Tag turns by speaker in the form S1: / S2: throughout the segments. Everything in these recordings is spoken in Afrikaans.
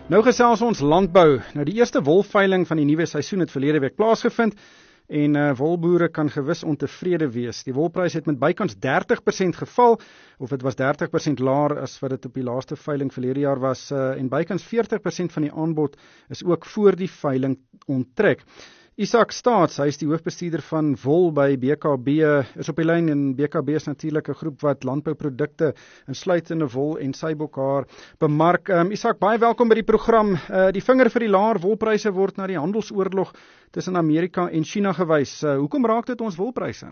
S1: Nou gesels ons landbou. Nou die eerste wolveiling van die nuwe seisoen het verlede week plaasgevind en wolboere kan gewis ontevrede wees. Die wolprys het met bykans 30% geval, of dit was 30% laer as wat dit op die laaste veiling verlede jaar was, en bykans 40% van die aanbod is ook voor die veiling onttrek. Isak Staats, hy is die hoofbestuurder van wol by BKB, is op die lyn en BKB is natuurlik 'n groep wat landbouprodukte insluitende wol en sybokhaar bemark. Isak, baie welkom by die program. Die vinger vir die laer wolpryse word na die handelsoorlog tussen Amerika en China gewys. Hoekom raak dit ons wolpryse?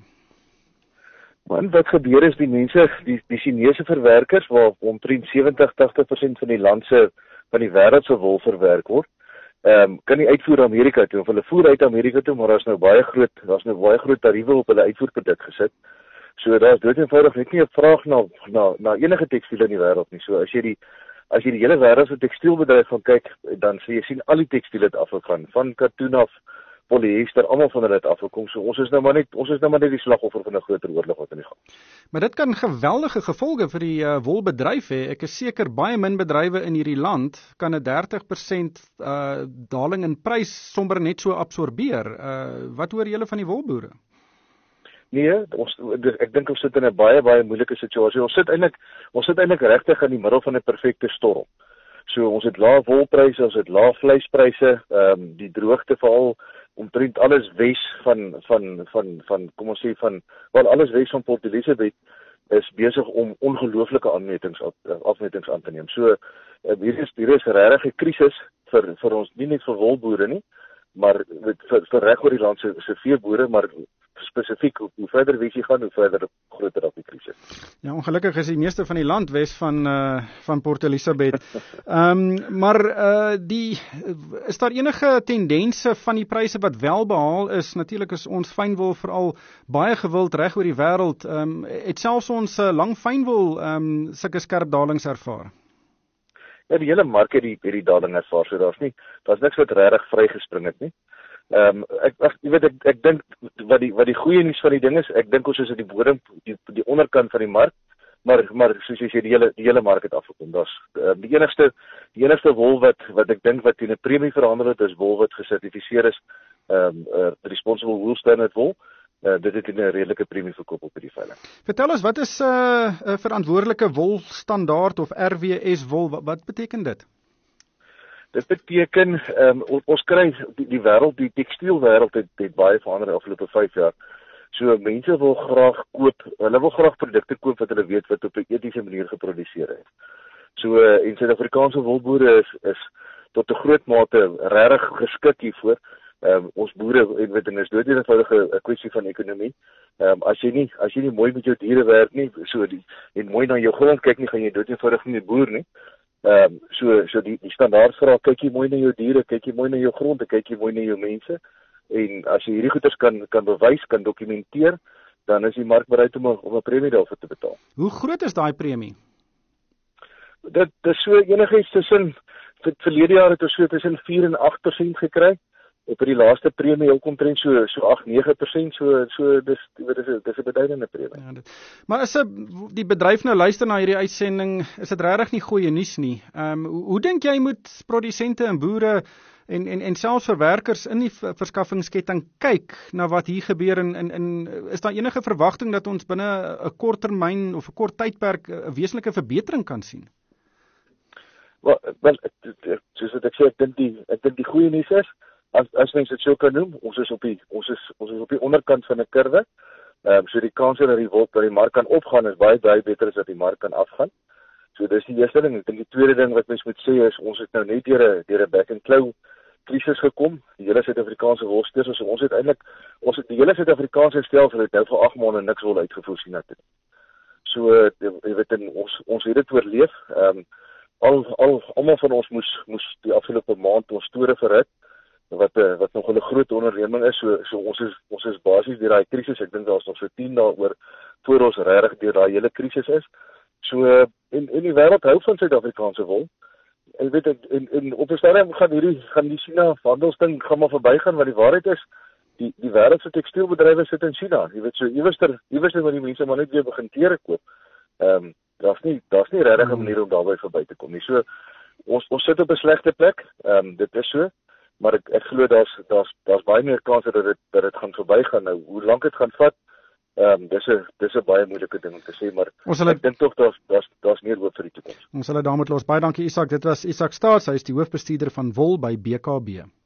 S2: Want wat gebeur is die mense, die Chinese verwerkers waar omtrent 70-80% van die van die wêreld se wol verwerk word, kan nie uitvoer Amerika toe, of hulle voer uit Amerika toe, maar daar's nou baie groot tariewe op hulle uitvoerproduk gesit. So daar's dood eenvoudig net nie 'n vraag na enige tekstiel in die wêreld nie. So as jy die hele wêreld se tekstielbedryf gaan kyk, dan sê jy sien al die tekstiel het afgegaan, van katoen af, polyester, almal van hulle het afgekom. So ons is nou maar net die slagoffer van 'n groter oorlog wat in die gang.
S1: Maar dit kan geweldige gevolge vir die wolbedryf hê. Ek is seker baie min bedrywe in hierdie land kan 'n 30% daling in prys sommer net so absorbeer. Wat hoor julle van die wolboere?
S2: Nee, ek dink ons sit in 'n baie moeilike situasie. Ons sit eintlik regtig in die middel van 'n perfekte storm. So ons het lae wolpryse, ons het lae vleispryse, die droogte veral omtrent alles wes van kom ons sê alles wes van Port Elizabeth is besig om ongelooflike afmetings aan te neem. So hier is regtig 'n krisis vir ons, nie net vir wolboere nie, maar vir reg oor die land se veeboere, maar spesifiek hoe verder wes jy gaan, hoe verder groter op die krisis.
S1: Ja, ongelukkig is die meeste van die land wes van Port Elizabeth. Maar is daar enige tendense van die pryse wat wel behaal is? Natuurlik is ons fynwol veral baie gewild reg oor die wêreld. Het selfs ons lang fynwol sulke skerp dalings ervaar.
S2: Ja, die hele mark het die daling ervaar, so daar's niks wat regtig vrygespring het nie. Ek dink wat die goeie nuus van die ding is, ek dink ons is in die bodem, die onderkant van die mark, maar soos jy sê, die hele mark het afgekom. Die enigste wol wat ek dink wat teen 'n premie verhandel het, is wol wat gesertifiseer is, responsible wool standard wol. Dit het in 'n redelike premie verkoop op hierdie veiling.
S1: Vertel ons, wat is 'n verantwoordelike wolstandaard of RWS wol? Wat beteken dit?
S2: Dit beteken, ons kry die wêreld, die tekstielwêreld het baie verander in die afgelope 5 jaar. So mense wil graag produkte koop wat hulle weet wat op 'n etiese manier geproduseer is. So en Suid-Afrikaanse wolboere is tot 'n groot mate regtig geskik hiervoor. Ons boere, en is dood eenvoudig 'n kwessie van ekonomie. As jy nie mooi met jou diere werk nie, en mooi na jou grond kyk nie, gaan jy dood eenvoudig nie boer nie. So die standaard vra, kyk jy mooi na jou diere, kyk jy mooi na jou grond, kyk jy mooi na jou mense, en as jy hierdie goeders kan bewys, kan dokumenteer, dan is die mark bereid om 'n premie daarvoor te betaal.
S1: Hoe groot is daai premie?
S2: Dit is so enigiets tussen, verlede jaar het ons so tussen 4 en 8% gekry, op die laaste premie ook omtrent so 8-9%, so dis 'n beduidende premie.
S1: Ja, maar as die bedryf nou luister na hierdie uitsending, is dit regtig nie goeie nuus nie. Hoe dink jy moet produsente en boere en selfs verwerkers in die verskaffingsketting kyk na wat hier gebeur, en is daar enige verwagting dat ons binne 'n kort termyn of 'n kort tydperk 'n wesenlike verbetering kan sien?
S2: Wel, soos ek sê, ek dink die goeie nuus is, as mens dit so kan noem, ons is op die onderkant van 'n kurwe. So die kans dat die mark kan opgaan is baie beter as dat die mark kan afgaan. So dis die eerste ding. Ek dink die tweede ding wat mens moet sê is, ons het nou net deur 'n back and claw krisis gekom. Die hele Suid-Afrikaanse wolstelsel, so ons het die hele Suid-Afrikaanse stelsel het nou vir 8 maande niks wol uitgevoer China toe. So jy weet, ons het dit oorleef. Almal van ons moes die afgelope maand ons store verhit, wat nog 'n groot onderneming is. So ons is basies deur daai krisis. Ek dink daar's nog so 10 dae oor voor ons regtig deur daai hele krisis is. So en die wêreld hou van Suid-Afrikaanse wol. Jy weet, en op 'n stadium gaan die China handelsding gaan maar verbygaan, want die waarheid is die wêreld se tekstielbedrywe sit in China. Jy weet, so iewers waar die mense maar net weer begin klere koop. Daar's nie regtig 'n manier om daarby verby te kom nie. So ons sit op 'n slegte plek. Dit is so, maar ek glo daar's baie meer kanse dat dit gaan verbygaan. Nou, hoe lank dit gaan vat, dis 'n baie moeilike ding om te sê, maar ek dink tog daar's meer hoop vir die toekoms.
S1: Ons sal dit daarmee los. Baie dankie Isak. Dit was Isak Staats, hy is die hoofbestuurder van wol by BKB.